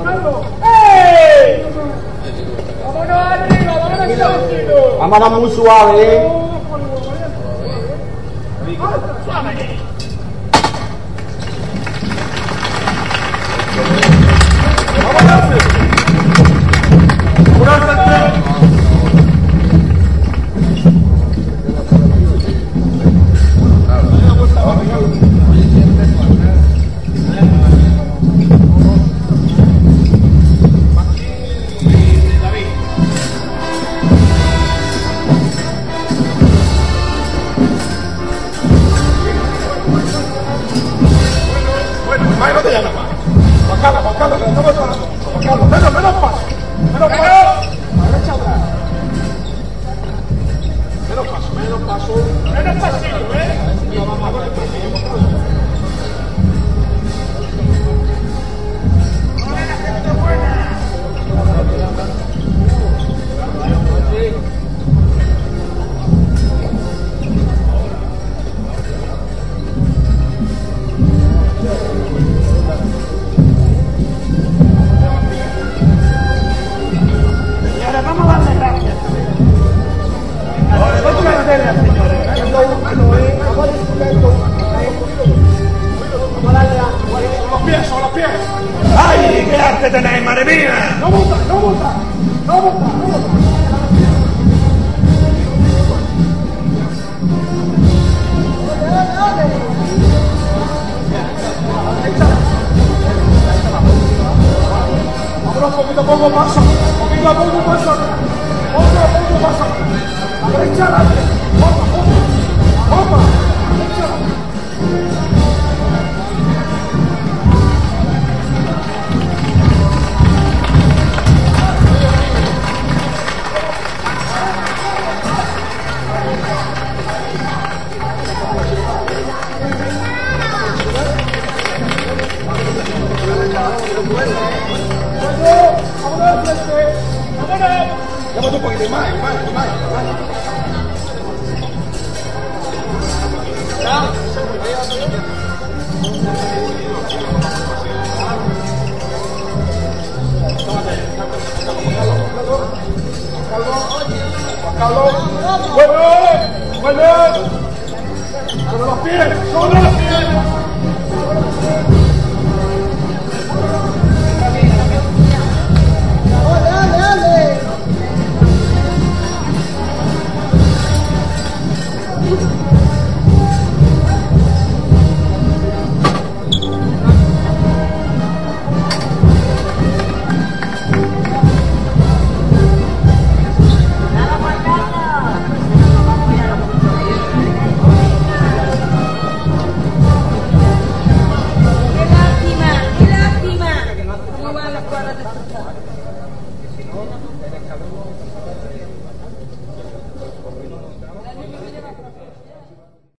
¡Ey! ¡Vámonos arriba! ¡Vámonos tranquilo! Vamos a dar muy suave, ¡Suave! ¡ay, qué arte tenéis, madre mía! ¡No bota! ¡No bota! ¡No bota! ¡No bota! Vámonos poquito a poco paso, poquito a poco paso, poco a poco paso, a la derecha adelante, opa, Vamos un poquito más. sobre los pies, sobre los pies. Qué lástima. ¿Cómo van las cuadras de esta?